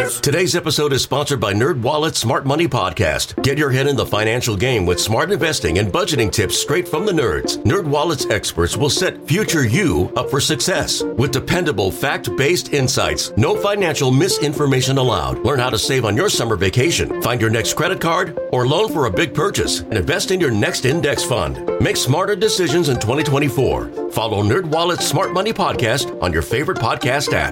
Yes. Today's episode is sponsored by NerdWallet's Smart Money Podcast. Get your head in the financial game with smart investing and budgeting tips straight from the nerds. NerdWallet's experts will set future you up for success with dependable, fact-based insights. No financial misinformation allowed. Learn how to save on your summer vacation, find your next credit card, or loan for a big purchase, and invest in your next index fund. Make smarter decisions in 2024. Follow NerdWallet's Smart Money Podcast on your favorite podcast app.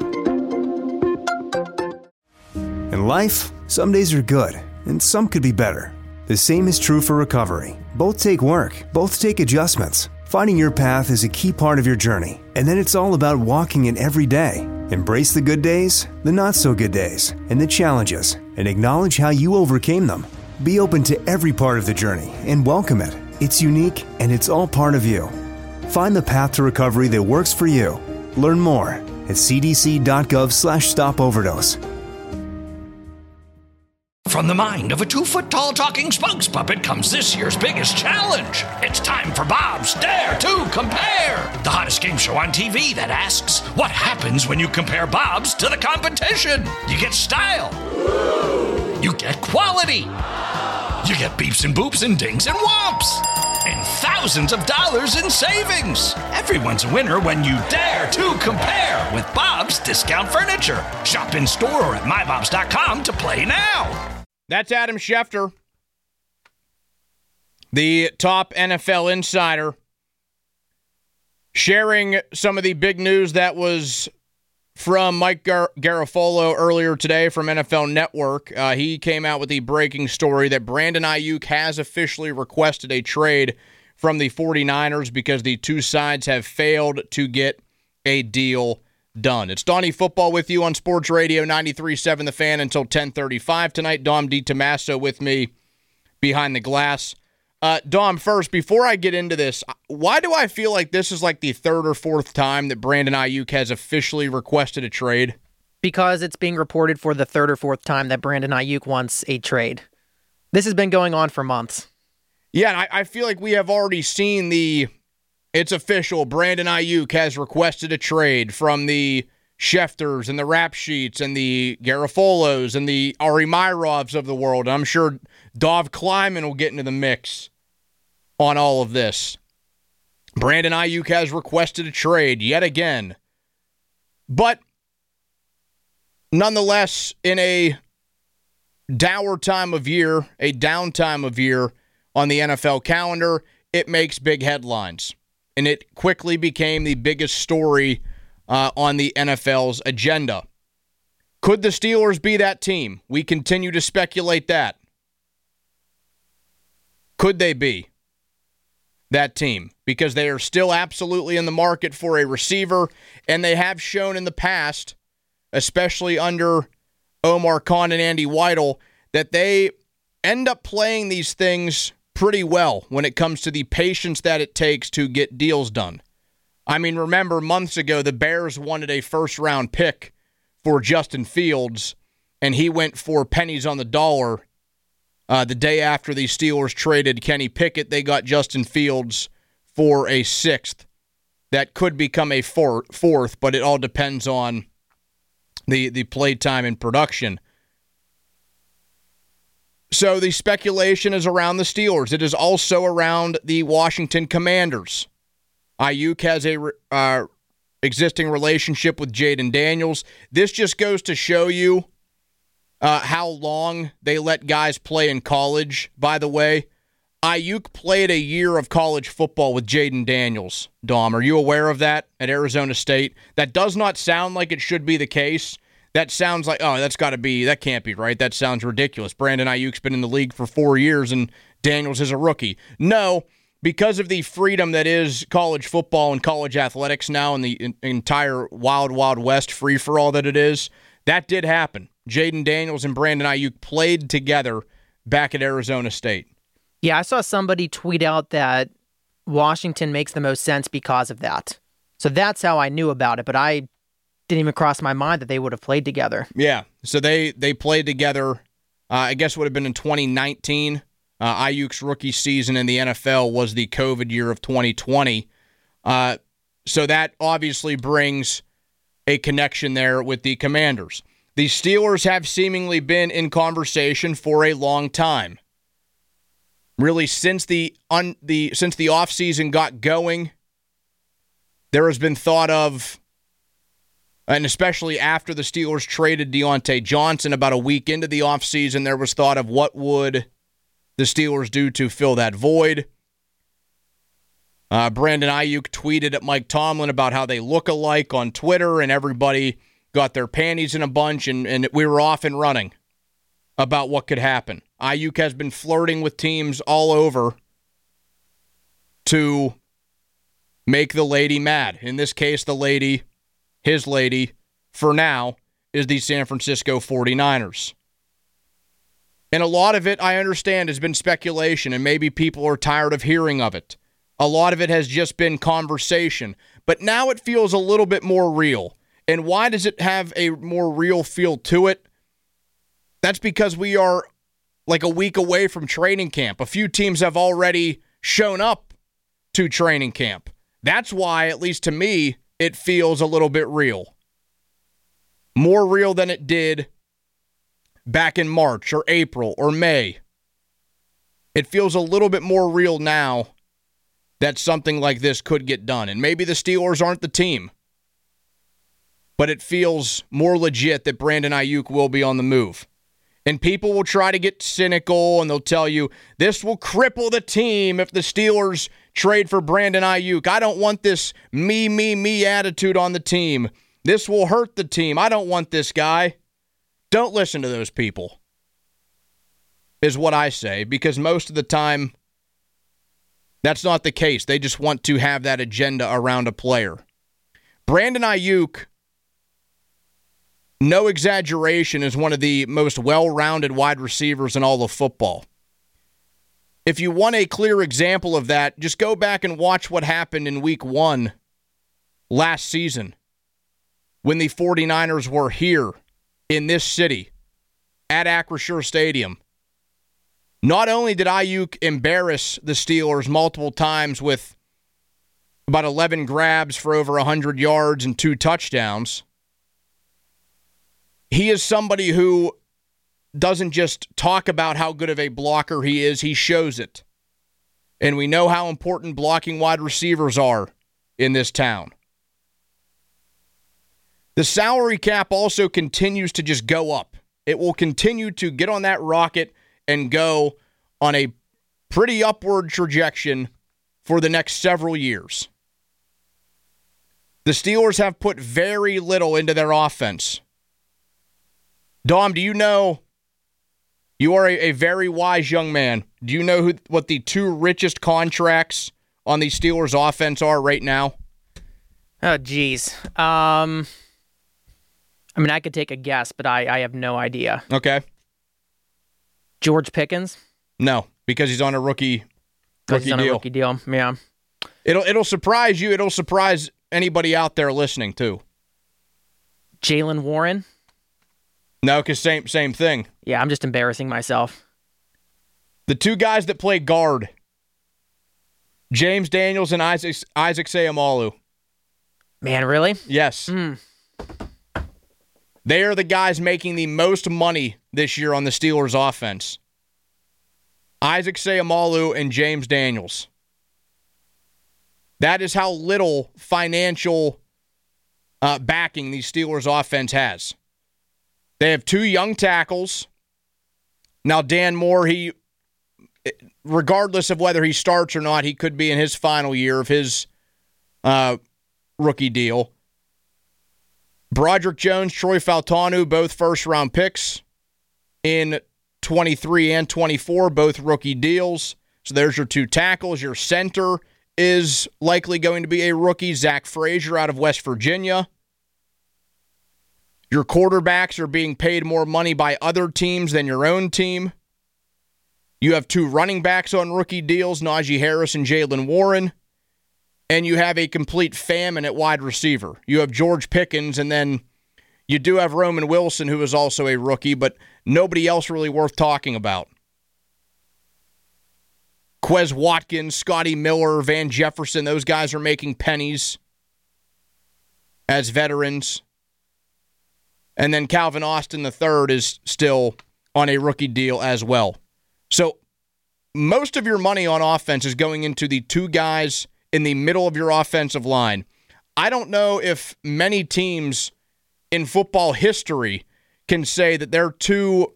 In life, some days are good, and some could be better. The same is true for recovery. Both take work, both take adjustments. Finding your path is a key part of your journey, and then it's all about walking it every day. Embrace the good days, the not-so-good days, and the challenges, and acknowledge how you overcame them. Be open to every part of the journey and welcome it. It's unique, and it's all part of you. Find the path to recovery that works for you. Learn more at cdc.gov/stopoverdose. From the mind of a 2-foot-tall talking spokes puppet comes this year's biggest challenge. It's time for Bob's Dare to Compare, the hottest game show on TV that asks, what happens when you compare Bob's to the competition? You get style. You get quality. You get beeps and boops and dings and whomps. And thousands of dollars in savings. Everyone's a winner when you dare to compare with Bob's Discount Furniture. Shop in store or at mybobs.com to play now. That's Adam Schefter, the top NFL insider, sharing some of the big news that was from Mike Garafolo earlier today from NFL Network. He came out with the breaking story that Brandon Ayuk has officially requested a trade from the 49ers because the two sides have failed to get a deal done. It's Donnie Football with you on Sports Radio 93.7 The Fan until 10:35 tonight. Dom DiTomaso with me behind the glass. Dom, first, before I get into this, why do I feel like this is like the third or fourth time that Brandon Ayuk has officially requested a trade? Because it's being reported for the third or fourth time that Brandon Ayuk wants a trade. This has been going on for months. Yeah, and I feel like we have already seen it's official, Brandon Ayuk has requested a trade from the Schefters and the Rap Sheets and the Garafolos and the Ari Myrovs of the world. I'm sure Dov Kleiman will get into the mix on all of this. Brandon Ayuk has requested a trade yet again. But nonetheless, in a dour time of year, a down time of year on the NFL calendar, it makes big headlines. And it quickly became the biggest story on the NFL's agenda. Could the Steelers be that team? We continue to speculate that. Could they be that team? Because they are still absolutely in the market for a receiver, and they have shown in the past, especially under Omar Khan and Andy Weidel, that they end up playing these things pretty well when it comes to the patience that it takes to get deals done. I mean, remember months ago, the Bears wanted a first-round pick for Justin Fields, and he went for pennies on the dollar. The day after the Steelers traded Kenny Pickett, they got Justin Fields for a sixth. That could become a fourth, but it all depends on the play time and production. So the speculation is around the Steelers. It is also around the Washington Commanders. Ayuk has a existing relationship with Jaden Daniels. This just goes to show you how long they let guys play in college. By the way, Ayuk played a year of college football with Jaden Daniels. Dom, are you aware of that at Arizona State? That does not sound like it should be the case. That sounds like, that can't be right. That sounds ridiculous. Brandon Ayuk's been in the league for 4 years and Daniels is a rookie. No, because of the freedom that is college football and college athletics now and the entire wild, wild west free-for-all that it is, that did happen. Jaden Daniels and Brandon Ayuk played together back at Arizona State. Yeah, I saw somebody tweet out that Washington makes the most sense because of that. So that's how I knew about it, but I didn't even cross my mind that they would have played together. Yeah, so they played together, I guess it would have been in 2019. Ayuk's rookie season in the NFL was the COVID year of 2020. So that obviously brings a connection there with the Commanders. The Steelers have seemingly been in conversation for a long time. Really, since the offseason got going, there has been thought of, and especially after the Steelers traded Deontay Johnson about a week into the offseason, there was thought of what would the Steelers do to fill that void. Brandon Ayuk tweeted at Mike Tomlin about how they look alike on Twitter, and everybody got their panties in a bunch, and we were off and running about what could happen. Ayuk has been flirting with teams all over to make the lady mad. In this case, the lady, his lady, for now, is the San Francisco 49ers. And a lot of it, I understand, has been speculation, and maybe people are tired of hearing of it. A lot of it has just been conversation. But now it feels a little bit more real. And why does it have a more real feel to it? That's because we are like a week away from training camp. A few teams have already shown up to training camp. That's why, at least to me, it feels a little bit real. More real than it did back in March or April or May. It feels a little bit more real now that something like this could get done. And maybe the Steelers aren't the team, but it feels more legit that Brandon Ayuk will be on the move. And people will try to get cynical, and they'll tell you, this will cripple the team if the Steelers trade for Brandon Ayuk. I don't want this me attitude on the team. This will hurt the team. I don't want this guy. Don't listen to those people, is what I say, because most of the time, that's not the case. They just want to have that agenda around a player. Brandon Ayuk, no exaggeration, is one of the most well-rounded wide receivers in all of football. If you want a clear example of that, just go back and watch what happened in Week 1 last season when the 49ers were here in this city at Acrisure Stadium. Not only did Ayuk embarrass the Steelers multiple times with about 11 grabs for over 100 yards and 2 touchdowns, he is somebody who doesn't just talk about how good of a blocker he is, he shows it. And we know how important blocking wide receivers are in this town. The salary cap also continues to just go up. It will continue to get on that rocket and go on a pretty upward trajectory for the next several years. The Steelers have put very little into their offense. Dom, do you know, you are a very wise young man. Do you know what the 2 richest contracts on the Steelers offense are right now? Oh, geez. I mean, I could take a guess, but I have no idea. Okay. George Pickens? No, because he's on a rookie deal. He's on a rookie deal, yeah. It'll surprise you. It'll surprise anybody out there listening, too. Jaylen Warren? No, because same thing. Yeah, I'm just embarrassing myself. The 2 guys that play guard, James Daniels and Isaac Seumalo. Man, really? Yes. They are the guys making the most money this year on the Steelers' offense. Isaac Seumalo and James Daniels. That is how little financial backing the Steelers' offense has. They have 2 young tackles. Now, Dan Moore, regardless of whether he starts or not, he could be in his final year of his rookie deal. Broderick Jones, Troy Fautanu, both first-round picks in 23 and 24, both rookie deals. So there's your 2 tackles. Your center is likely going to be a rookie, Zach Frazier out of West Virginia. Your quarterbacks are being paid more money by other teams than your own team. You have 2 running backs on rookie deals, Najee Harris and Jaylen Warren. And you have a complete famine at wide receiver. You have George Pickens, and then you do have Roman Wilson, who is also a rookie, but nobody else really worth talking about. Quez Watkins, Scotty Miller, Van Jefferson, those guys are making pennies as veterans. And then Calvin Austin III is still on a rookie deal as well. So most of your money on offense is going into the two guys in the middle of your offensive line. I don't know if many teams in football history can say that their two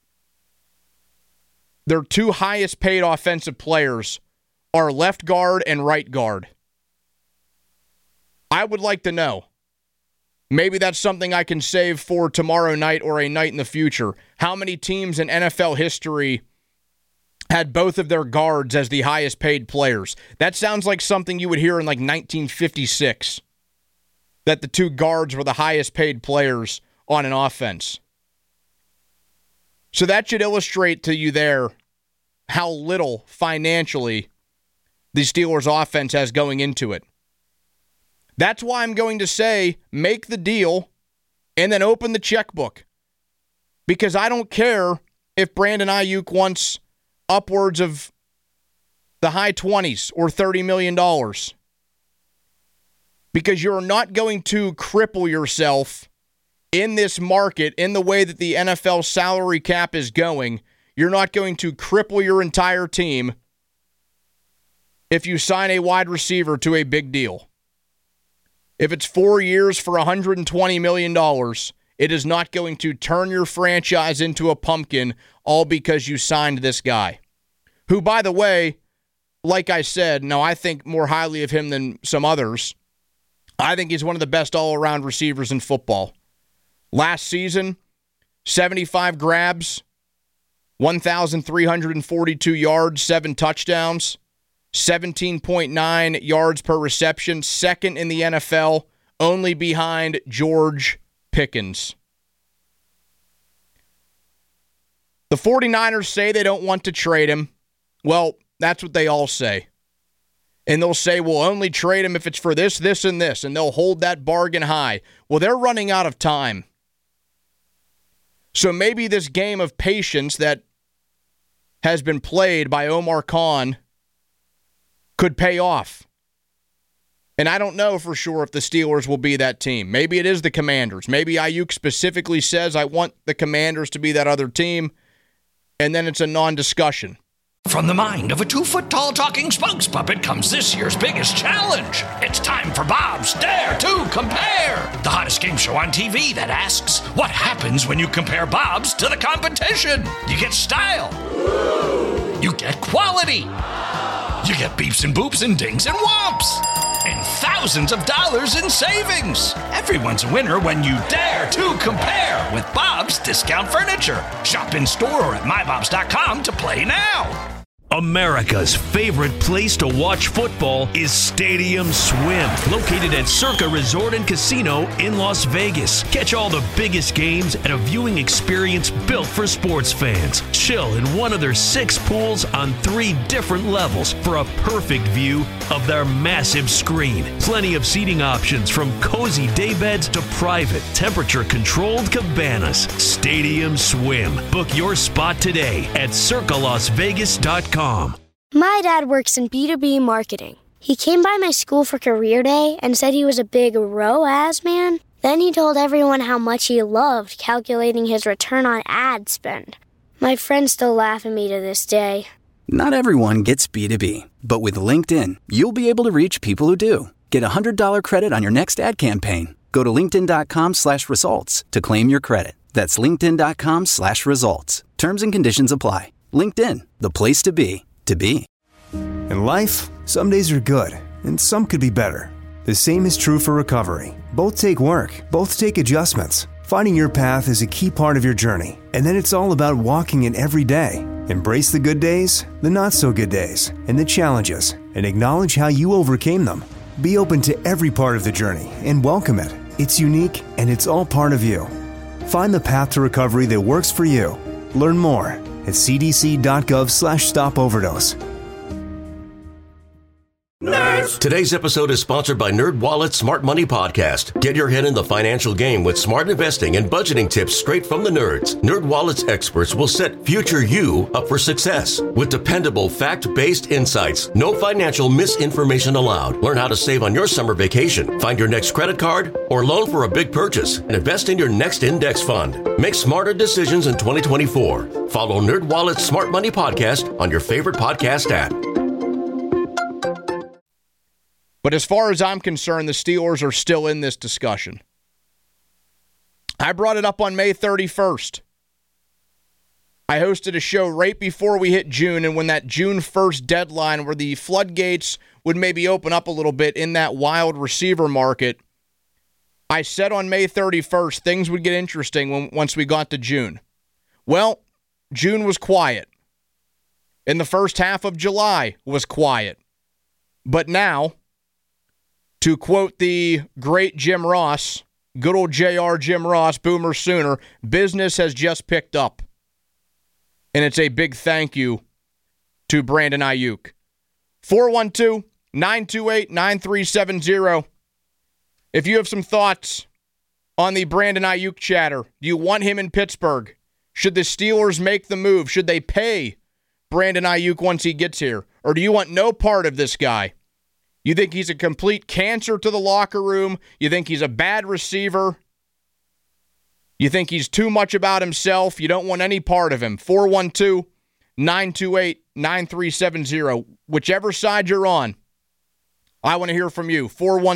highest paid offensive players are left guard and right guard. I would like to know. Maybe that's something I can save for tomorrow night or a night in the future. How many teams in NFL history had both of their guards as the highest paid players? That sounds like something you would hear in like 1956, that the two guards were the highest paid players on an offense. So that should illustrate to you there how little financially the Steelers' offense has going into it. That's why I'm going to say make the deal and then open the checkbook. Because I don't care if Brandon Ayuk wants upwards of the high 20s or $30 million. Because you're not going to cripple yourself in this market in the way that the NFL salary cap is going. You're not going to cripple your entire team if you sign a wide receiver to a big deal. If it's 4 years for $120 million, it is not going to turn your franchise into a pumpkin all because you signed this guy. Who, by the way, like I said, now I think more highly of him than some others. I think he's one of the best all-around receivers in football. Last season, 75 grabs, 1,342 yards, 7 touchdowns, 17.9 yards per reception, second in the NFL, only behind George Pickens. The 49ers say they don't want to trade him. Well, that's what they all say. And they'll say, we'll only trade him if it's for this, this, and this, and they'll hold that bargain high. Well, they're running out of time. So maybe this game of patience that has been played by Omar Khan could pay off. And I don't know for sure if the Steelers will be that team. Maybe it is the Commanders. Maybe Ayuk specifically says, I want the Commanders to be that other team, and then it's a non-discussion. From the mind of a 2-foot-tall talking spokes puppet comes this year's biggest challenge. It's time for Bob's Dare to Compare, the hottest game show on TV that asks, what happens when you compare Bob's to the competition? You get style. You get quality. You get beeps and boops and dings and whomps. And thousands of dollars in savings. Everyone's a winner when you dare to compare with Bob's Discount Furniture. Shop in store or at mybobs.com to play now. America's favorite place to watch football is Stadium Swim, located at Circa Resort and Casino in Las Vegas. Catch all the biggest games at a viewing experience built for sports fans. Chill in one of their 6 pools on 3 different levels for a perfect view of their massive screen. Plenty of seating options from cozy daybeds to private, temperature-controlled cabanas. Stadium Swim. Book your spot today at circalasvegas.com. My dad works in B2B marketing. He came by my school for career day and said he was a big ROAS man. Then he told everyone how much he loved calculating his return on ad spend. My friends still laugh at me to this day. Not everyone gets B2B, but with LinkedIn, you'll be able to reach people who do. Get $100 credit on your next ad campaign. Go to linkedin.com/results to claim your credit. That's linkedin.com/results. Terms and conditions apply. LinkedIn, the place to be, to be. In life, some days are good, and some could be better. The same is true for recovery. Both take work, both take adjustments. Finding your path is a key part of your journey, and then it's all about walking it every day. Embrace the good days, the not-so-good days, and the challenges, and acknowledge how you overcame them. Be open to every part of the journey and welcome it. It's unique, and it's all part of you. Find the path to recovery that works for you. Learn more at cdc.gov/stopoverdose. Nerds Steelers. Today's episode is sponsored by NerdWallet's Smart Money Podcast. Get your head in the financial game with smart investing and budgeting tips straight from the nerds. NerdWallet's experts will set future you up for success. With dependable, fact-based insights, no financial misinformation allowed. Learn how to save on your summer vacation, find your next credit card, or loan for a big purchase, and invest in your next index fund. Make smarter decisions in 2024. Follow NerdWallet's Smart Money Podcast on your favorite podcast app. But as far as I'm concerned, the Steelers are still in this discussion. I brought it up on May 31st. I hosted a show right before we hit June, and when that June 1st deadline where the floodgates would maybe open up a little bit in that wild receiver market, I said on May 31st things would get interesting once we got to June. Well, June was quiet. And the first half of July was quiet. But now, to quote the great Jim Ross, good old JR Jim Ross, Boomer Sooner, business has just picked up. And it's a big thank you to Brandon Ayuk. 412-928-9370. If you have some thoughts on the Brandon Ayuk chatter, do you want him in Pittsburgh? Should the Steelers make the move? Should they pay Brandon Ayuk once he gets here? Or do you want no part of this guy? You think he's a complete cancer to the locker room? You think he's a bad receiver? You think he's too much about himself? You don't want any part of him. 412-928-9370. Whichever side you're on, I want to hear from you.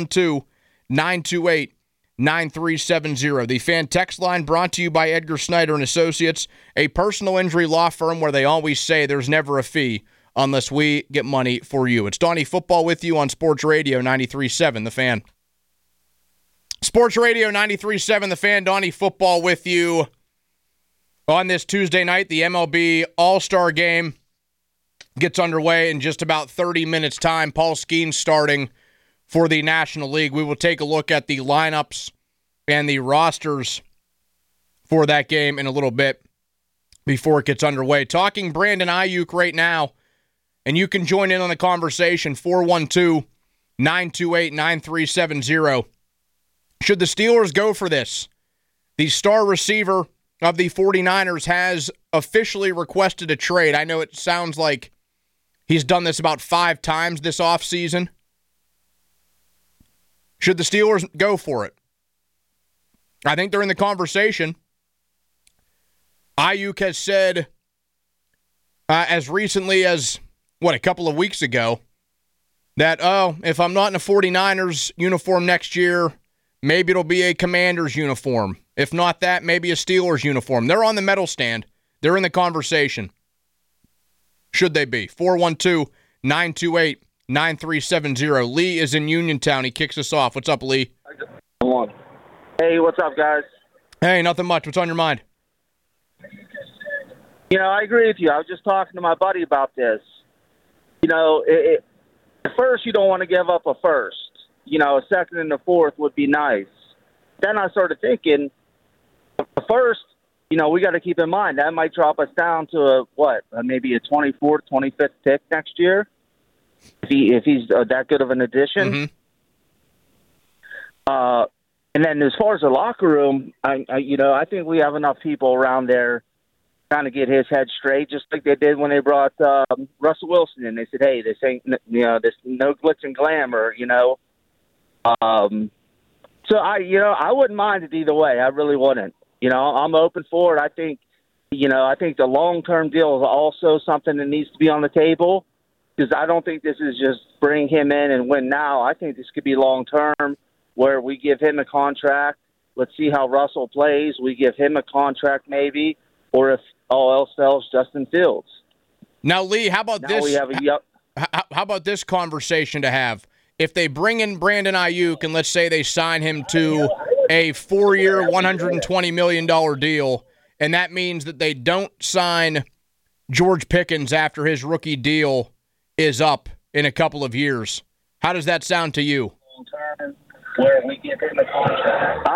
412-928-9370. The fan text line brought to you by Edgar Snyder and Associates, a personal injury law firm where they always say there's never a fee unless we get money for you. It's Donnie Football with you on Sports Radio 93.7 The Fan. Sports Radio 93.7 The Fan, Donnie Football with you on this Tuesday night. The MLB All-Star Game gets underway in just about 30 minutes' time. Paul Skeens starting for the National League. We will take a look at the lineups and the rosters for that game in a little bit before it gets underway. Talking Brandon Ayuk right now, and you can join in on the conversation, 412-928-9370. Should the Steelers go for this? The star receiver of the 49ers has officially requested a trade. I know it sounds like he's done this about 5 times this offseason. Should the Steelers go for it? I think they're in the conversation. Ayuk has said as recently as, a couple of weeks ago, that, if I'm not in a 49ers uniform next year, maybe it'll be a Commanders uniform. If not that, maybe a Steelers uniform. They're on the medal stand. They're in the conversation. Should they be? 412-928-9370. Lee is in Uniontown. He kicks us off. What's up, Lee? Hey, what's up, guys? Hey, nothing much. What's on your mind? I agree with you. I was just talking to my buddy about this. At first you don't want to give up a first. A second and a fourth would be nice. Then I started thinking, the first, we got to keep in mind that might drop us down to maybe a 24th, 25th pick next year, if he's that good of an addition. Mm-hmm. And then as far as the locker room, I think we have enough people around there trying to get his head straight, just like they did when they brought Russell Wilson in. They said, hey, this ain't, this no glitz and glamour, So I wouldn't mind it either way. I really wouldn't. I'm open for it. I think the long-term deal is also something that needs to be on the table, because I don't think this is just bring him in and win now. I think this could be long-term, where we give him a contract. Let's see how Russell plays. We give him a contract maybe, or if all else fails, Justin Fields. Now, Lee, how about this? How about this conversation to have? If they bring in Brandon Ayuk and let's say they sign him to a 4-year, $120 million deal, and that means that they don't sign George Pickens after his rookie deal is up in a couple of years, how does that sound to you? Where we give him a contract?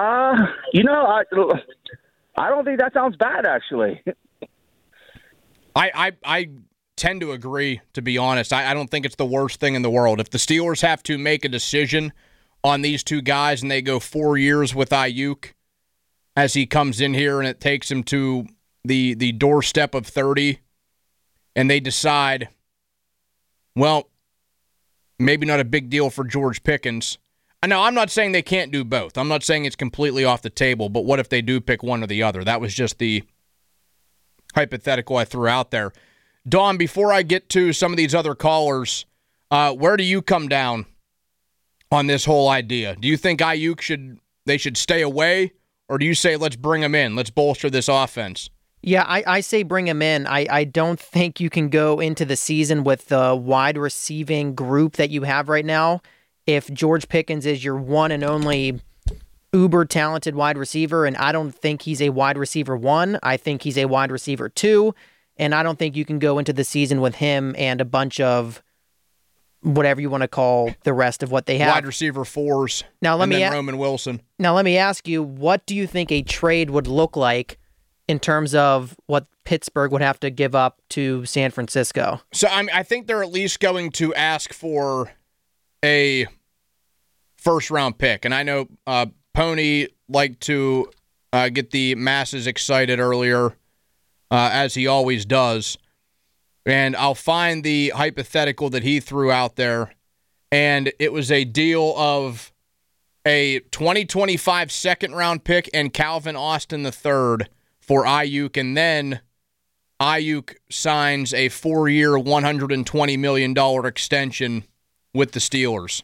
I don't think that sounds bad, actually. I tend to agree, to be honest. I don't think it's the worst thing in the world. If the Steelers have to make a decision on these two guys and they go 4 years with Ayuk as he comes in here and it takes him to the doorstep of 30, and they decide, well, maybe not a big deal for George Pickens. Now, I'm not saying they can't do both. I'm not saying it's completely off the table, but what if they do pick one or the other? That was just the hypothetical I threw out there. Dawn, before I get to some of these other callers, where do you come down on this whole idea? Do you think Ayuk should stay away, or do you say let's bring him in, let's bolster this offense? Yeah, I say bring him in. I don't think you can go into the season with the wide receiving group that you have right now if George Pickens is your one and only uber talented wide receiver, and I don't think he's a wide receiver 1. I think he's a wide receiver 2, and I don't think you can go into the season with him and a bunch of whatever you want to call the rest of what they have. Wide receiver 4s. Now Roman Wilson. Now let me ask you, what do you think a trade would look like in terms of what Pittsburgh would have to give up to San Francisco? So I think they're at least going to ask for a first-round pick. And I know Pony liked to get the masses excited earlier, as he always does. And I'll find the hypothetical that he threw out there. And it was a deal of a 2025 second-round pick and Calvin Austin III for Ayuk. And then Ayuk signs a 4-year, $120 million extension with the Steelers.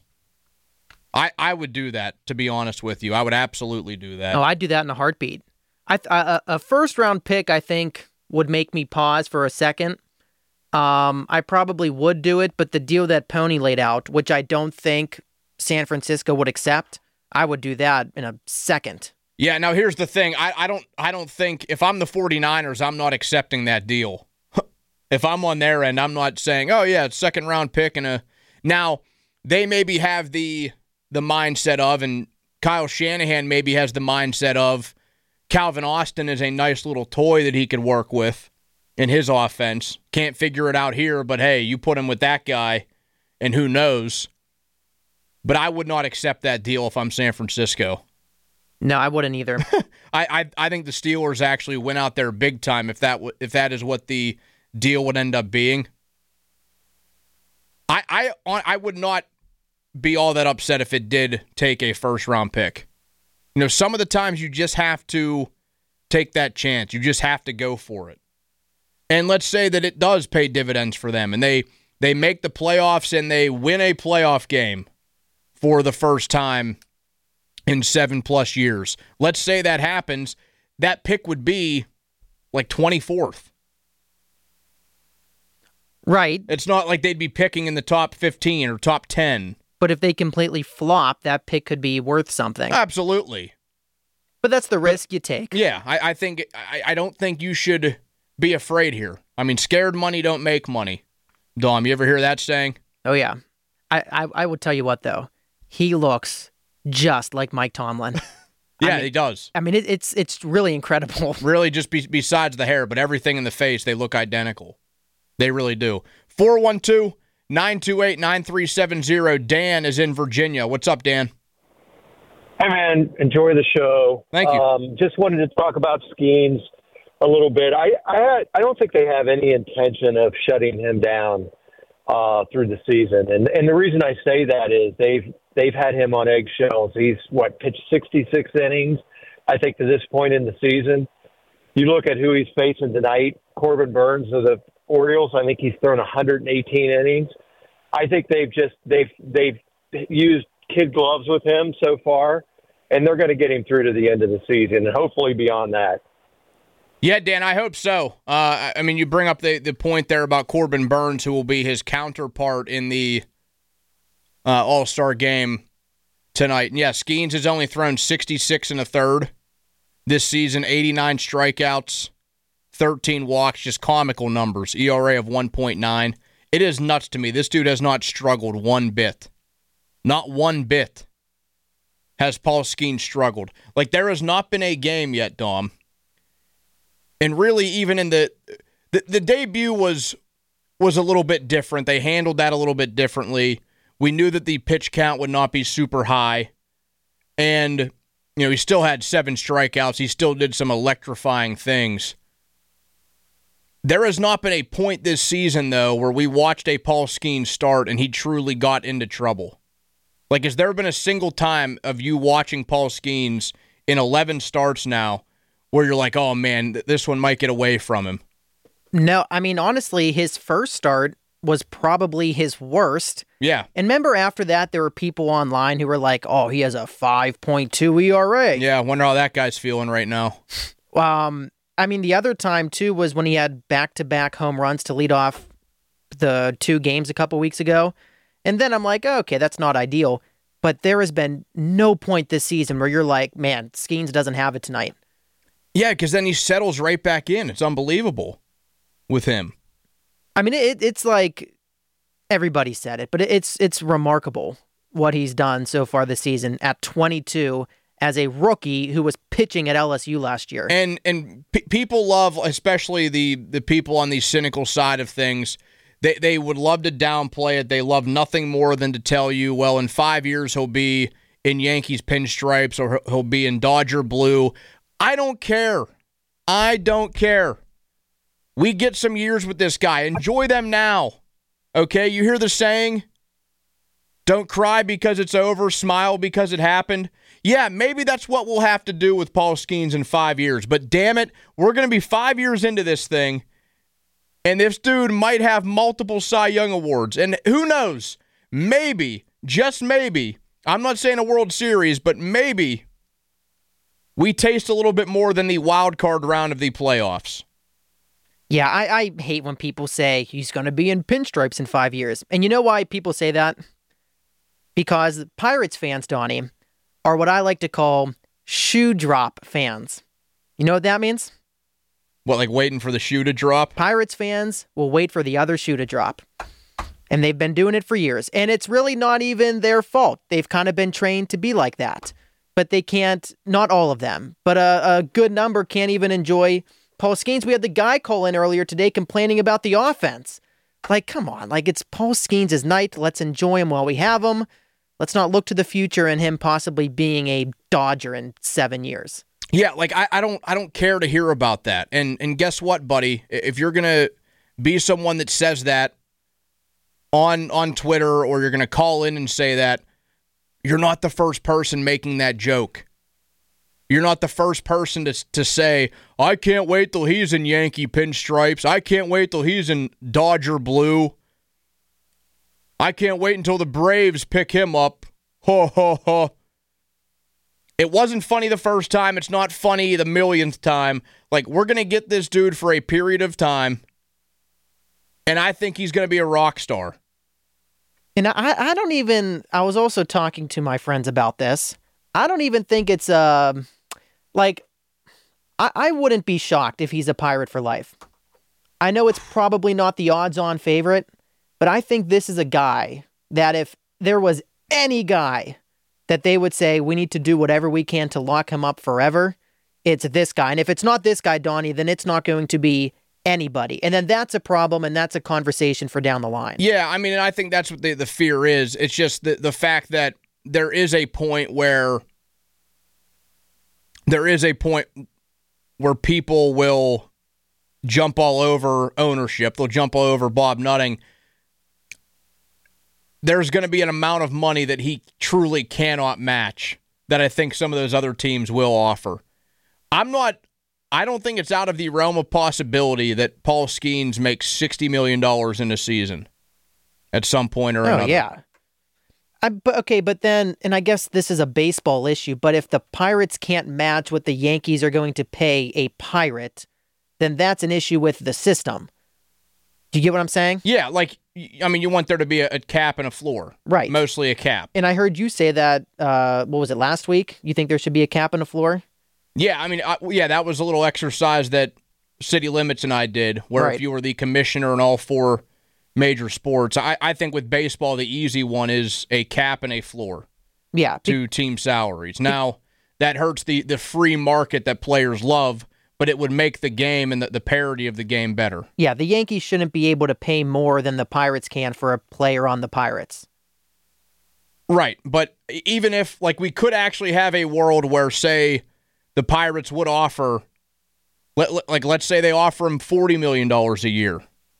I would do that, to be honest with you. I would absolutely do that. Oh, I'd do that in a heartbeat. A first-round pick, I think, would make me pause for a second. I probably would do it, but the deal that Pony laid out, which I don't think San Francisco would accept, I would do that in a second. Yeah, now here's the thing. I don't think, if I'm the 49ers, I'm not accepting that deal. If I'm on their end, I'm not saying, oh yeah, it's second-round pick and a... Now, they maybe have the mindset of, and Kyle Shanahan maybe has the mindset of, Calvin Austin is a nice little toy that he could work with in his offense. Can't figure it out here, but hey, you put him with that guy, and who knows. But I would not accept that deal if I'm San Francisco. No, I wouldn't either. I think the Steelers actually went out there big time if that is what the deal would end up being. I would not be all that upset if it did take a first-round pick. You know, some of the times you just have to take that chance. You just have to go for it. And let's say that it does pay dividends for them, and they make the playoffs and they win a playoff game for the first time in 7+ years. Let's say that happens. That pick would be like 24th. Right. It's not like they'd be picking in the top 15 or top 10. But if they completely flop, that pick could be worth something. Absolutely. But that's the risk you take. Yeah, I don't think you should be afraid here. I mean, scared money don't make money. Dom, you ever hear that saying? Oh, yeah. I would tell you what, though. He looks just like Mike Tomlin. Yeah, he does. I mean, it's really incredible. Really, just besides the hair, but everything in the face, they look identical. They really do. 412-928-9370. Dan is in Virginia. What's up, Dan? Hey, man. Enjoy the show. Thank you. Just wanted to talk about Skeens a little bit. I don't think they have any intention of shutting him down through the season. And the reason I say that is they've had him on eggshells. He's, pitched 66 innings, I think, to this point in the season. You look at who he's facing tonight, Corbin Burns of the Orioles. I think he's thrown 118 innings. I think they've used kid gloves with him so far, and they're going to get him through to the end of the season and hopefully beyond that. Yeah, Dan, I hope so. I mean, you bring up the point there about Corbin Burns, who will be his counterpart in the All-Star game tonight. And yeah, Skeens has only thrown 66 1/3 this season, 89 strikeouts, 13 walks, just comical numbers, ERA of 1.9. It is nuts to me. This dude has not struggled one bit. Not one bit has Paul Skeens struggled. Like, there has not been a game yet, Dom. And really, even in the debut was was a little bit different. They handled that a little bit differently. We knew that the pitch count would not be super high. And, he still had 7 strikeouts. He still did some electrifying things. There has not been a point this season, though, where we watched a Paul Skeens start and he truly got into trouble. Like, has there been a single time of you watching Paul Skeens in 11 starts now where you're like, oh, man, this one might get away from him? No, I mean, honestly, his first start was probably his worst. Yeah. And remember after that, there were people online who were like, oh, he has a 5.2 ERA. Yeah, I wonder how that guy's feeling right now. I mean, the other time, too, was when he had back-to-back home runs to lead off the 2 games a couple weeks ago. And then I'm like, oh, okay, that's not ideal. But there has been no point this season where you're like, man, Skeens doesn't have it tonight. Yeah, because then he settles right back in. It's unbelievable with him. I mean, it's like everybody said it, but it's remarkable what he's done so far this season at 22 as a rookie who was pitching at LSU last year. And people love, especially the people on the cynical side of things, they would love to downplay it. They love nothing more than to tell you, well, in 5 years he'll be in Yankees pinstripes or he'll be in Dodger blue. I don't care. I don't care. We get some years with this guy. Enjoy them now. Okay, you hear the saying? Don't cry because it's over, smile because it happened. Yeah, maybe that's what we'll have to do with Paul Skeens in 5 years. But damn it, we're going to be 5 years into this thing, and this dude might have multiple Cy Young awards. And who knows? Maybe, just maybe, I'm not saying a World Series, but maybe we taste a little bit more than the wild card round of the playoffs. Yeah, I hate when people say he's going to be in pinstripes in 5 years. And you know why people say that? Because Pirates fans, Donnie, are what I like to call shoe drop fans. You know what that means? What, like waiting for the shoe to drop? Pirates fans will wait for the other shoe to drop. And they've been doing it for years. And it's really not even their fault. They've kind of been trained to be like that. But they can't, not all of them, but a good number can't even enjoy Paul Skeens. We had the guy call in earlier today complaining about the offense. Like, come on. Like, it's Paul Skeens' night. Let's enjoy him while we have him. Let's not look to the future and him possibly being a Dodger in 7 years. Yeah, like I don't care to hear about that. And guess what, buddy? If you're gonna be someone that says that on Twitter, or you're gonna call in and say that, you're not the first person making that joke. You're not the first person to say, I can't wait till he's in Yankee pinstripes. I can't wait till he's in Dodger blue. I can't wait until the Braves pick him up. Ho, ho, ho. It wasn't funny the first time. It's not funny the millionth time. Like, we're going to get this dude for a period of time, and I think he's going to be a rock star. And I was also talking to my friends about this. I don't even think it's, I wouldn't be shocked if he's a Pirate for life. I know it's probably not the odds-on favorite, but I think this is a guy that if there was any guy that they would say we need to do whatever we can to lock him up forever, it's this guy. And if it's not this guy, Donnie, then it's not going to be anybody. And then that's a problem, and that's a conversation for down the line. Yeah, I mean, and I think that's what the fear is. It's just the fact that there is a point where people will jump all over ownership. They'll jump all over Bob Nutting. There's going to be an amount of money that he truly cannot match that I think some of those other teams will offer. I don't think it's out of the realm of possibility that Paul Skeens makes $60 million in a season at some point or another. Oh, yeah. But then, and I guess this is a baseball issue, but if the Pirates can't match what the Yankees are going to pay a Pirate, then that's an issue with the system. Do you get what I'm saying? Yeah, you want there to be a cap and a floor. Right. Mostly a cap. And I heard you say that, what was it, last week? You think there should be a cap and a floor? Yeah, that was a little exercise that City Limits and I did, where If you were the commissioner in all 4 major sports, I think with baseball, the easy one is a cap and a floor. Yeah. To team salaries. Now, that hurts the free market that players love, but it would make the game and the parity of the game better. Yeah, the Yankees shouldn't be able to pay more than the Pirates can for a player on the Pirates. Right, but even if, like, we could actually have a world where, say, the Pirates would offer, let's say they offer him $40 million a year.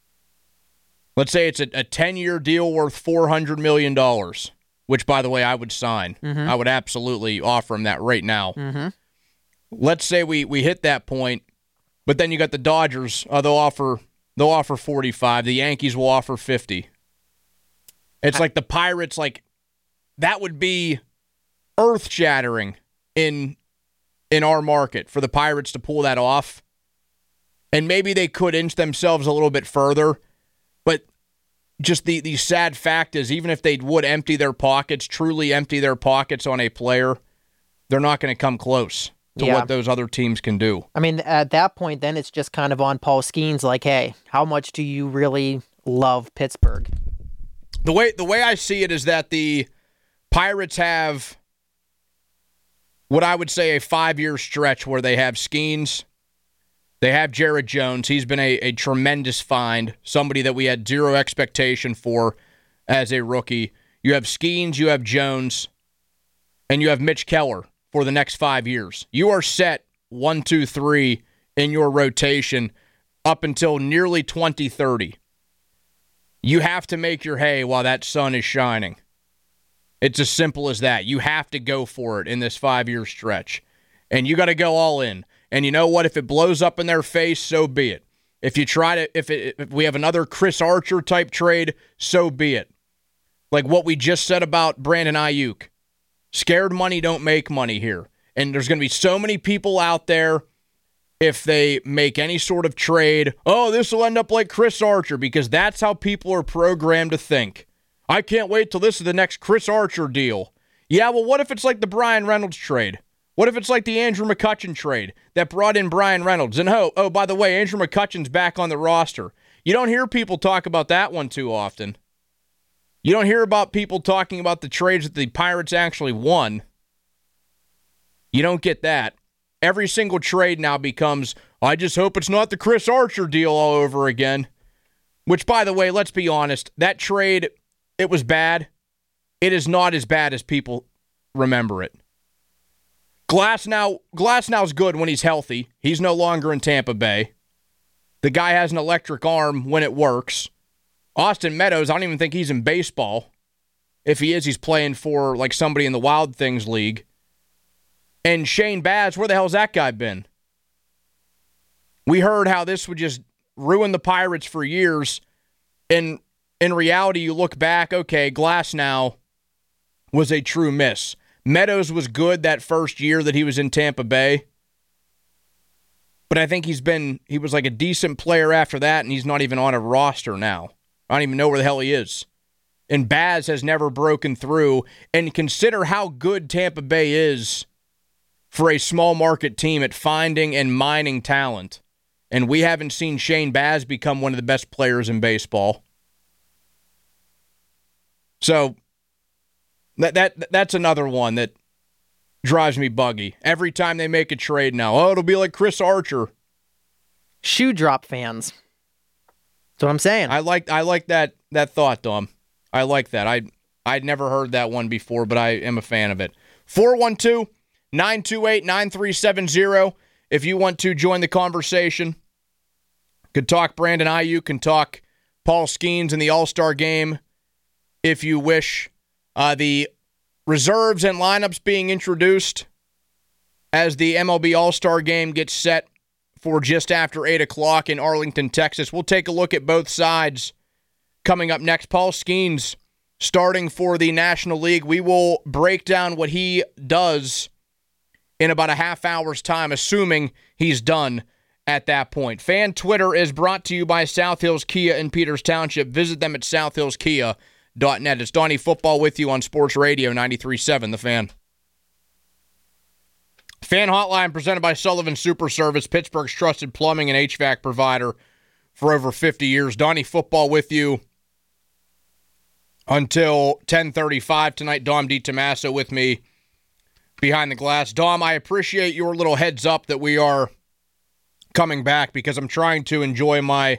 Let's say it's a 10-year deal worth $400 million, which, by the way, I would sign. Mm-hmm. I would absolutely offer him that right now. Mm-hmm. Let's say we hit that point, but then you got the Dodgers. They'll offer 45. The Yankees will offer 50. It's like the Pirates, like, that would be earth-shattering in our market for the Pirates to pull that off. And maybe they could inch themselves a little bit further, but just the sad fact is, even if they would empty their pockets, truly empty their pockets on a player, they're not going to come close to what those other teams can do. I mean, at that point, then it's just kind of on Paul Skeens, like, hey, how much do you really love Pittsburgh? The way I see it is that the Pirates have what I would say a 5-year stretch where they have Skeens, they have Jared Jones. He's been a tremendous find, somebody that we had zero expectation for as a rookie. You have Skeens, you have Jones, and you have Mitch Keller for the next 5 years. You are set 1, 2, 3 in your rotation up until nearly 2030. You have to make your hay while that sun is shining. It's as simple as that. You have to go for it in this 5-year stretch. And you got to go all in. And you know what? If it blows up in their face, so be it. If we have another Chris Archer type trade, so be it. Like what we just said about Brandon Ayuk. Scared money don't make money here. And there's going to be so many people out there, if they make any sort of trade, oh, this will end up like Chris Archer, because that's how people are programmed to think. I can't wait till this is the next Chris Archer deal. Yeah, well, what if it's like the Brian Reynolds trade? What if it's like the Andrew McCutchen trade that brought in Brian Reynolds? And oh, by the way, Andrew McCutchen's back on the roster. You don't hear people talk about that one too often. You don't hear about people talking about the trades that the Pirates actually won. You don't get that. Every single trade now becomes, I just hope it's not the Chris Archer deal all over again. Which, by the way, let's be honest, that trade, it was bad. It is not as bad as people remember it. Glasnow's good when he's healthy. He's no longer in Tampa Bay. The guy has an electric arm when it works. Austin Meadows, I don't even think he's in baseball. If he is, he's playing for like somebody in the Wild Things League. And Shane Baz, where the hell's that guy been? We heard how this would just ruin the Pirates for years. And in reality, you look back, okay, Glasnow was a true miss. Meadows was good that first year that he was in Tampa Bay. But I think he was like a decent player after that, and he's not even on a roster now. I don't even know where the hell he is. And Baz has never broken through. And consider how good Tampa Bay is for a small market team at finding and mining talent. And we haven't seen Shane Baz become one of the best players in baseball. So that's another one that drives me buggy. Every time they make a trade now, oh, it'll be like Chris Archer. Shoe drop fans. That's what I'm saying. I like that thought, Dom. I like that. I'd never heard that one before, but I am a fan of it. 412-928-9370. If you want to join the conversation, could talk Brandon Ayuk, can talk Paul Skeens in the All-Star game if you wish. The reserves and lineups being introduced as the MLB All-Star game gets set for just after 8 o'clock in Arlington, Texas. We'll take a look at both sides coming up next. Paul Skeens starting for the National League. We will break down what he does in about a half hour's time, assuming he's done at that point. Fan Twitter is brought to you by South Hills Kia in Peters Township. Visit them at southhillskia.net. It's Donnie Football with you on Sports Radio 93.7 The Fan. Fan Hotline presented by Sullivan Super Service, Pittsburgh's trusted plumbing and HVAC provider for over 50 years. Donnie Football with you until 10:35 tonight. Dom DiTomaso with me behind the glass. Dom, I appreciate your little heads up that we are coming back because I'm trying to enjoy my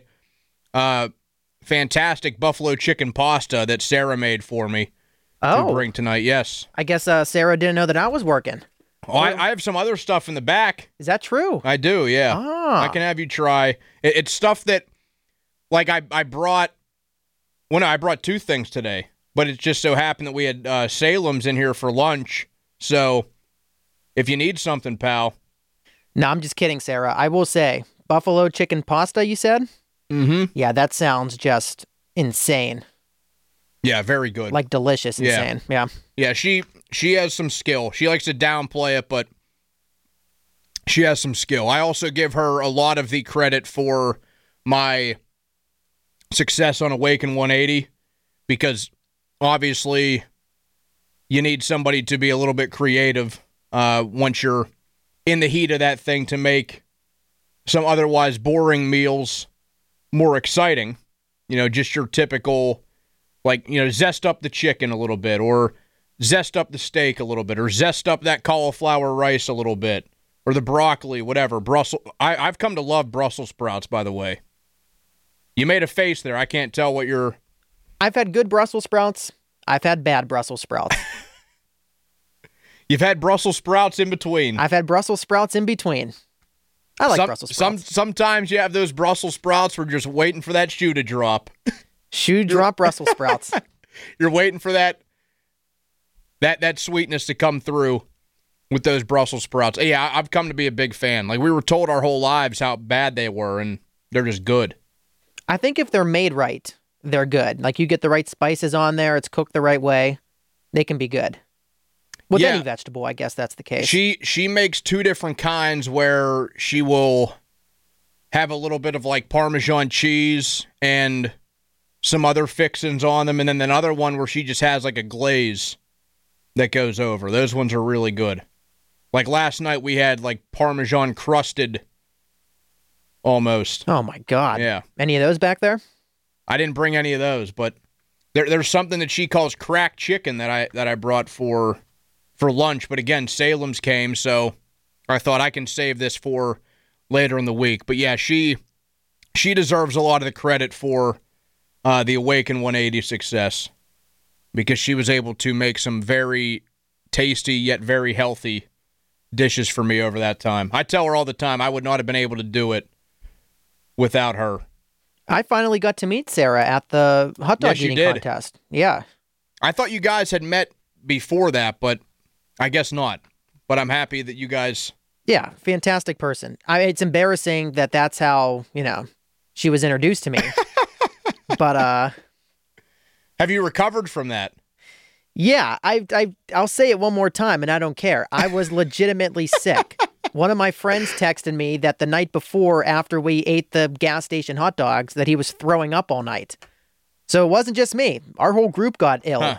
fantastic buffalo chicken pasta that Sarah made for me to bring tonight. Yes. I guess Sarah didn't know that I was working. Oh, I have some other stuff in the back. Is that true? I do, yeah. I can have you try. It's stuff that, like, I brought 2 things today, but it just so happened that we had Salem's in here for lunch. So if you need something, pal. No, I'm just kidding, Sarah. I will say, buffalo chicken pasta, you said? Mm-hmm. Yeah, that sounds just insane. Yeah, very good. Like delicious insane. Yeah. Yeah, she has some skill. She likes to downplay it, but she has some skill. I also give her a lot of the credit for my success on Awaken 180 because obviously you need somebody to be a little bit creative once you're in the heat of that thing to make some otherwise boring meals more exciting. You know, just your typical, like, you know, zest up the chicken a little bit, or zest up the steak a little bit, or zest up that cauliflower rice a little bit, or the broccoli, whatever. I've come to love Brussels sprouts, by the way. You made a face there. I can't tell what you're... I've had good Brussels sprouts. I've had bad Brussels sprouts. You've had Brussels sprouts in between. I've had Brussels sprouts in between. I like Brussels sprouts. Sometimes you have those Brussels sprouts where you're just waiting for that shoe to drop. Shoe drop Brussels sprouts. You're waiting for that sweetness to come through with those Brussels sprouts. Yeah, I've come to be a big fan. Like, we were told our whole lives how bad they were, and they're just good. I think if they're made right, they're good. Like, you get the right spices on there, it's cooked the right way, they can be good. With any vegetable, I guess that's the case. She makes 2 different kinds where she will have a little bit of, like, Parmesan cheese and some other fixings on them, and then another one where she just has, like, a glaze that goes over. Those ones are really good. Like, last night we had, like, Parmesan crusted almost. Oh, my God. Yeah. Any of those back there? I didn't bring any of those, but there's something that she calls cracked chicken that I brought for lunch. But again, Salem's came, so I thought I can save this for later in the week. But yeah, she deserves a lot of the credit for the Awaken 180 success because she was able to make some very tasty yet very healthy dishes for me over that time. I tell her all the time I would not have been able to do it without her. I finally got to meet Sarah at the hot dog eating contest. Yeah. I thought you guys had met before that, but I guess not. But I'm happy that you guys... Yeah, fantastic person. It's embarrassing that that's how, she was introduced to me. But, have you recovered from that? Yeah, I'll say it one more time, and I don't care. I was legitimately sick. One of my friends texted me that the night before, after we ate the gas station hot dogs, that he was throwing up all night. So it wasn't just me. Our whole group got ill. Huh.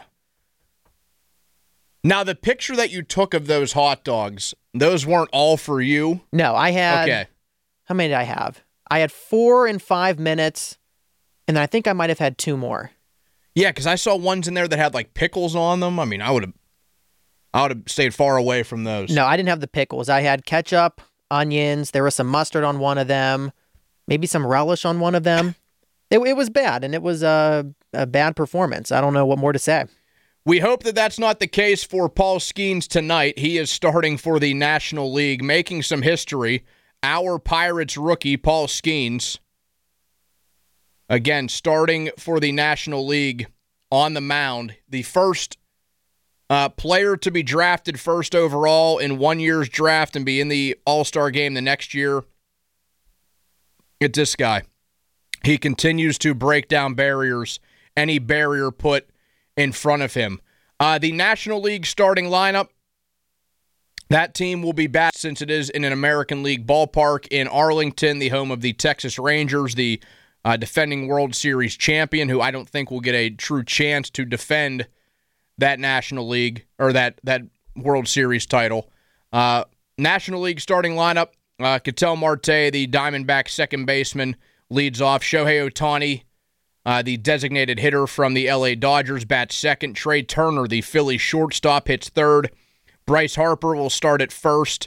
Now, the picture that you took of those hot dogs, those weren't all for you? No, I had... Okay. How many did I have? I had 4 in 5 minutes, and I think I might have had 2 more. Yeah, because I saw ones in there that had, like, pickles on them. I mean, I would have stayed far away from those. No, I didn't have the pickles. I had ketchup, onions, there was some mustard on one of them, maybe some relish on one of them. It was bad, and it was a bad performance. I don't know what more to say. We hope that that's not the case for Paul Skeens tonight. He is starting for the National League, making some history. Our Pirates rookie, Paul Skeens, again, starting for the National League on the mound. The first player to be drafted first overall in 1 year's draft and be in the All-Star game the next year. It's this guy. He continues to break down barriers, any barrier put in front of him. The National League starting lineup, that team will be back since it is in an American League ballpark in Arlington, the home of the Texas Rangers, the defending World Series champion, who I don't think will get a true chance to defend that National League, or that World Series title. National League starting lineup, Ketel Marte, the Diamondback second baseman, leads off. Shohei Ohtani, the designated hitter from the LA Dodgers, bats second. Trey Turner, the Philly shortstop, hits third. Bryce Harper will start at first.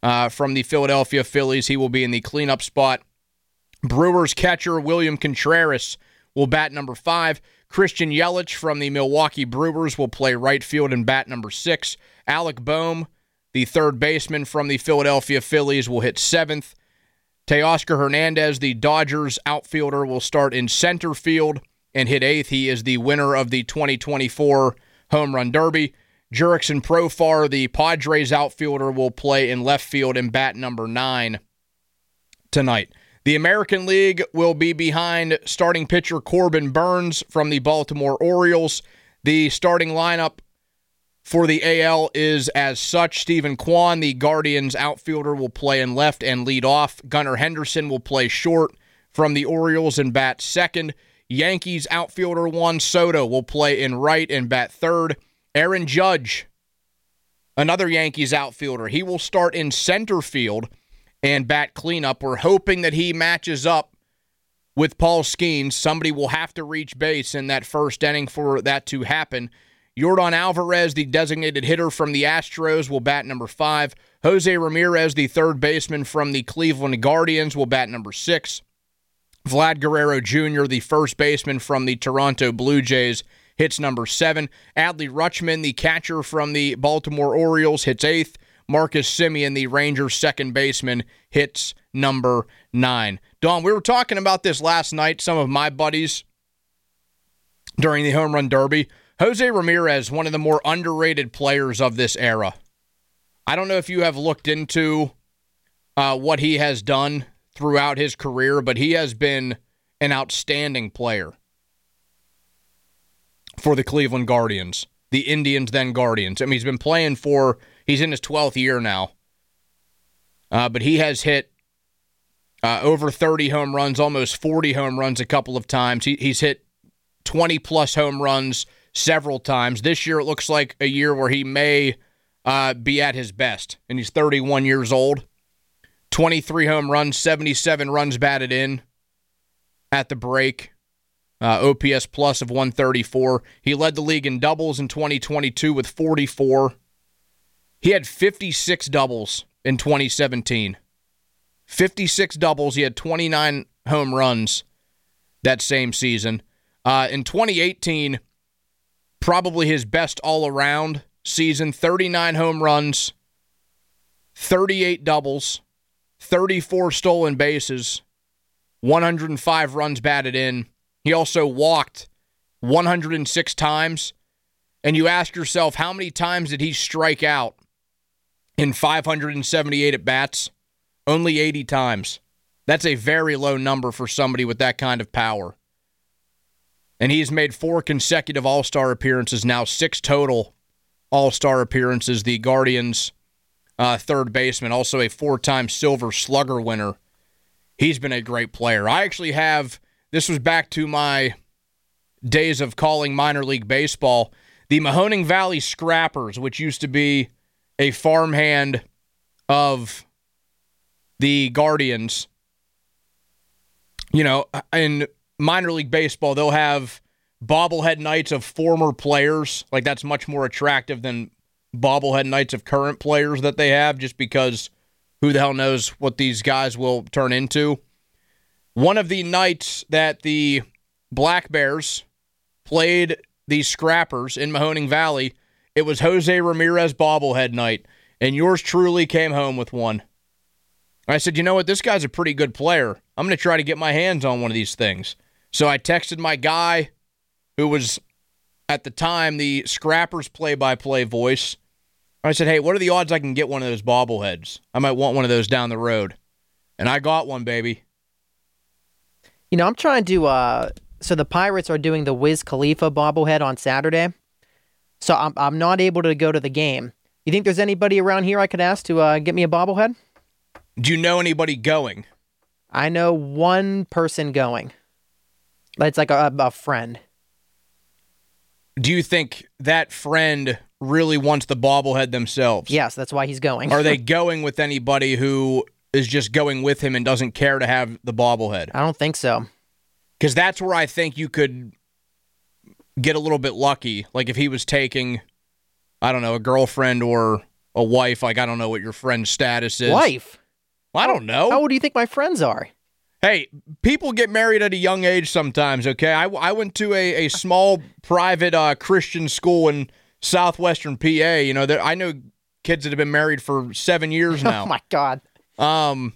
from the Philadelphia Phillies. He will be in the cleanup spot. Brewers catcher William Contreras will bat number 5. Christian Yelich from the Milwaukee Brewers will play right field and bat number 6. Alec Boehm, the third baseman from the Philadelphia Phillies, will hit 7th. Teoscar Hernandez, the Dodgers outfielder, will start in center field and hit 8th. He is the winner of the 2024 Home Run Derby. Jurickson Profar, the Padres outfielder, will play in left field and bat number 9 tonight. The American League will be behind starting pitcher Corbin Burns from the Baltimore Orioles. The starting lineup for the AL is as such. Stephen Kwan, the Guardians outfielder, will play in left and lead off. Gunnar Henderson will play short from the Orioles and bat second. Yankees outfielder Juan Soto will play in right and bat third. Aaron Judge, another Yankees outfielder, he will start in center field and bat cleanup. We're hoping that he matches up with Paul Skeens. Somebody will have to reach base in that first inning for that to happen. Yordan Alvarez, the designated hitter from the Astros, will bat number 5. Jose Ramirez, the third baseman from the Cleveland Guardians, will bat number 6. Vlad Guerrero Jr., the first baseman from the Toronto Blue Jays, hits number 7. Adley Rutschman, the catcher from the Baltimore Orioles, hits 8th. Marcus Semien, the Rangers' second baseman, hits number 9. Dawn, we were talking about this last night, some of my buddies, during the Home Run Derby. Jose Ramirez, one of the more underrated players of this era. I don't know if you have looked into what he has done throughout his career, but he has been an outstanding player for the Cleveland Guardians, the Indians, then Guardians. I mean, he's been playing for, he's in his 12th year now, but he has hit over 30 home runs, almost 40 home runs a couple of times. He's hit 20-plus home runs several times. This year it looks like a year where he may be at his best, and he's 31 years old. 23 home runs, 77 runs batted in at the break. OPS plus of 134. He led the league in doubles in 2022 with 44. He had 56 doubles in 2017. 56 doubles. He had 29 home runs that same season. In 2018, probably his best all-around season. 39 home runs, 38 doubles, 34 stolen bases, 105 runs batted in. He also walked 106 times. And you ask yourself, how many times did he strike out in 578 at-bats? Only 80 times. That's a very low number for somebody with that kind of power. And he's made 4 consecutive All-Star appearances, now 6 total All-Star appearances. The Guardians' third baseman, also a 4-time Silver Slugger winner. He's been a great player. I actually have, this was back to my days of calling minor league baseball, the Mahoning Valley Scrappers, which used to be a farmhand of the Guardians. You know, in minor league baseball, they'll have bobblehead nights of former players. Like, that's much more attractive than bobblehead nights of current players that they have, just because who the hell knows what these guys will turn into. One of the nights that the Black Bears played the Scrappers in Mahoning Valley, it was Jose Ramirez bobblehead night, and yours truly came home with one. I said, you know what, this guy's a pretty good player. I'm going to try to get my hands on one of these things. So I texted my guy, who was, at the time, the Scrappers play-by-play voice. I said, hey, what are the odds I can get one of those bobbleheads? I might want one of those down the road. And I got one, baby. You know, I'm trying to, so the Pirates are doing the Wiz Khalifa bobblehead on Saturday. So I'm not able to go to the game. You think there's anybody around here I could ask to get me a bobblehead? Do you know anybody going? I know one person going. It's like a friend. Do you think that friend really wants the bobblehead themselves? Yes, that's why he's going. Are they going with anybody who is just going with him and doesn't care to have the bobblehead? I don't think so. Because that's where I think you could get a little bit lucky. Like if he was taking, I don't know, a girlfriend or a wife. Like, I don't know what your friend's status is. Wife? I don't know. How old do you think my friends are? Hey, people get married at a young age sometimes, okay? I went to a small private Christian school in southwestern PA. You know, I know kids that have been married for 7 years now. Oh, my God. But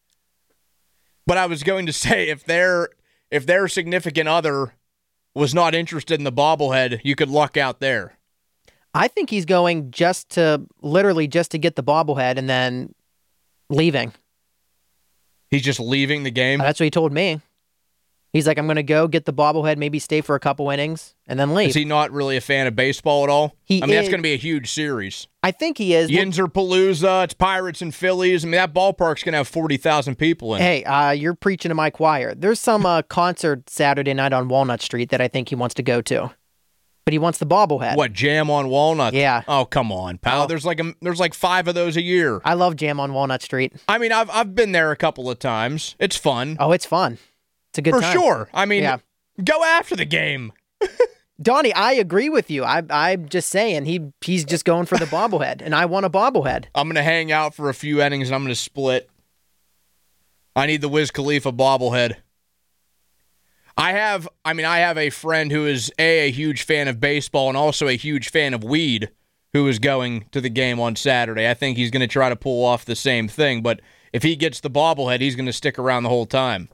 I was going to say, if their significant other was not interested in the bobblehead, you could luck out there. I think he's going just to get the bobblehead and then leaving. He's just leaving the game? That's what he told me. He's like, I'm going to go get the bobblehead, maybe stay for a couple innings, and then leave. Is he not really a fan of baseball at all? That's going to be a huge series. I think he is. Yinzer-Palooza, it's Pirates and Phillies. I mean, that ballpark's going to have 40,000 people in it. Hey, you're preaching to my choir. There's some concert Saturday night on Walnut Street that I think he wants to go to. But he wants the bobblehead. What, Jam on Walnut? Yeah. Oh, come on, pal. There's like 5 of those a year. I love Jam on Walnut Street. I mean, I've been there a couple of times. It's fun. Oh, it's fun. It's a good time. For sure. I mean, go after the game. Donnie, I agree with you. I'm just saying he's just going for the bobblehead, and I want a bobblehead. I'm going to hang out for a few innings, and I'm going to split. I need the Wiz Khalifa bobblehead. I have a friend who is a huge fan of baseball and also a huge fan of weed who is going to the game on Saturday. I think he's going to try to pull off the same thing, but if he gets the bobblehead, he's going to stick around the whole time.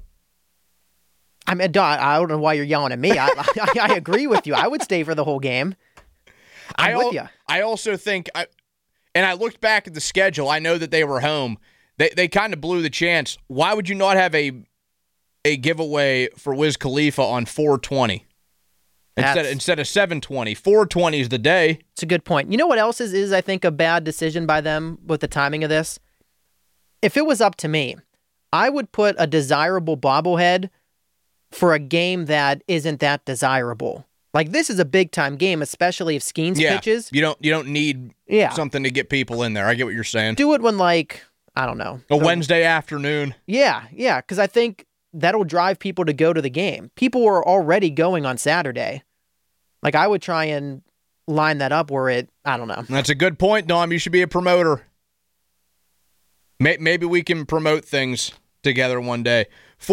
I mean, Don, I don't know why you're yelling at me. I agree with you. I would stay for the whole game. I'm with you. I also think, and I looked back at the schedule. I know that they were home. They kind of blew the chance. Why would you not have a giveaway for Wiz Khalifa on 4/20 instead of 7/20? 4/20 is the day. It's a good point. You know what else is I think a bad decision by them with the timing of this? If it was up to me, I would put a desirable bobblehead for a game that isn't that desirable. Like, this is a big time game, especially if Skeens pitches. You don't need something to get people in there. I get what you're saying. Do it when, like, I don't know, a Wednesday afternoon. Yeah, because I think that'll drive people to go to the game. People were already going on Saturday. Like, I would try and line that up where I don't know. That's a good point, Dom. You should be a promoter. Maybe we can promote things together one day.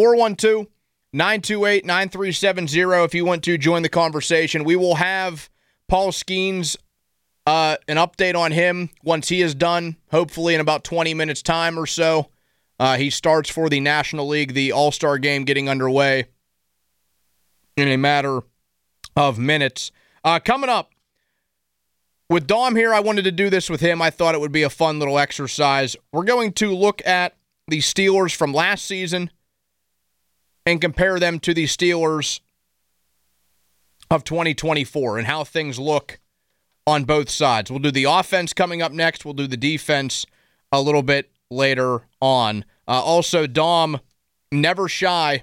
412-928-9370 if you want to join the conversation. We will have Paul Skeens, an update on him once he is done, hopefully in about 20 minutes' time or so. He starts for the National League, the All-Star game getting underway in a matter of minutes. Coming up, with Dom here, I wanted to do this with him. I thought it would be a fun little exercise. We're going to look at the Steelers from last season and compare them to the Steelers of 2024 and how things look on both sides. We'll do the offense coming up next. We'll do the defense a little bit later on. Also, Dom, never shy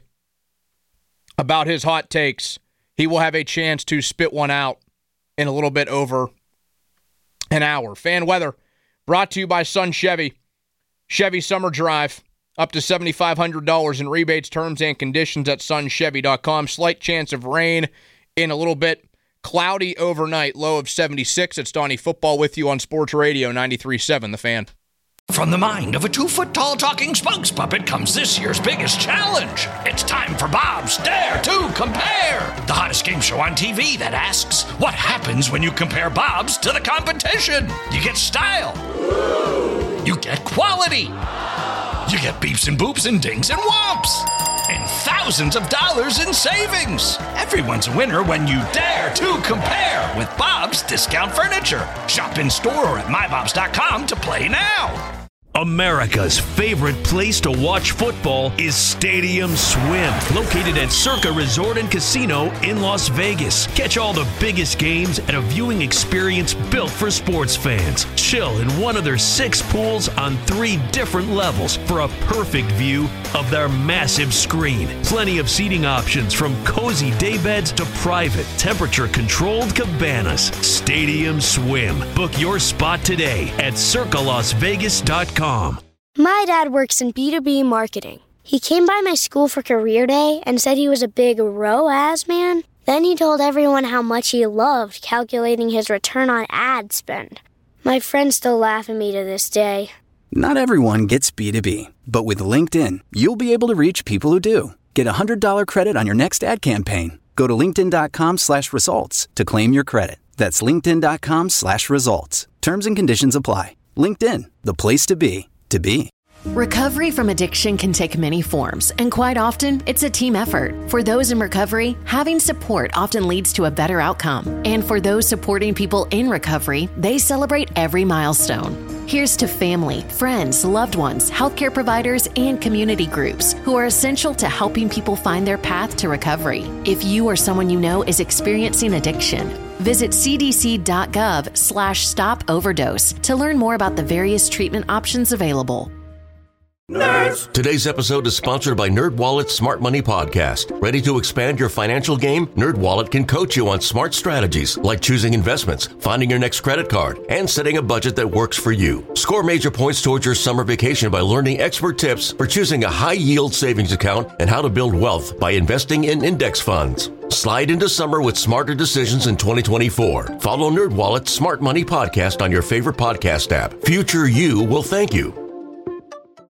about his hot takes. He will have a chance to spit one out in a little bit over an hour. Fan weather brought to you by Sun Chevy. Chevy Summer Drive. Up to $7,500 in rebates, terms, and conditions at sunchevy.com. Slight chance of rain in a little bit. Cloudy overnight, low of 76. It's Donnie Football with you on Sports Radio 93.7 The Fan. From the mind of a 2-foot-tall talking spokes puppet comes this year's biggest challenge. It's time for Bob's Dare to Compare, the hottest game show on TV that asks, what happens when you compare Bob's to the competition? You get style. You get quality. You get beeps and boops and dings and whomps. And thousands of dollars in savings. Everyone's a winner when you dare to compare with Bob's Discount Furniture. Shop in store or at mybobs.com to play now. America's favorite place to watch football is Stadium Swim, located at Circa Resort and Casino in Las Vegas. Catch all the biggest games at a viewing experience built for sports fans. Chill in one of their 6 pools on 3 different levels for a perfect view of their massive screen. Plenty of seating options from cozy daybeds to private, temperature-controlled cabanas. Stadium Swim. Book your spot today at circalasvegas.com. My dad works in B2B marketing. He came by my school for career day and said he was a big ROAS man. Then he told everyone how much he loved calculating his return on ad spend. My friends still laugh at me to this day. Not everyone gets B2B, but with LinkedIn, you'll be able to reach people who do. Get a $100 credit on your next ad campaign. Go to linkedin.com/results to claim your credit. That's linkedin.com/results. Terms and conditions apply. LinkedIn, the place to be, to be. Recovery from addiction can take many forms, and quite often, it's a team effort. For those in recovery, having support often leads to a better outcome. And for those supporting people in recovery, they celebrate every milestone. Here's to family, friends, loved ones, healthcare providers, and community groups who are essential to helping people find their path to recovery. If you or someone you know is experiencing addiction, visit cdc.gov/stop-overdose to learn more about the various treatment options available. Nerds. Today's episode is sponsored by NerdWallet's Smart Money Podcast. Ready to expand your financial game? NerdWallet can coach you on smart strategies like choosing investments, finding your next credit card, and setting a budget that works for you. Score major points towards your summer vacation by learning expert tips for choosing a high-yield savings account and how to build wealth by investing in index funds. Slide into summer with smarter decisions in 2024. Follow NerdWallet's Smart Money Podcast on your favorite podcast app. Future you will thank you.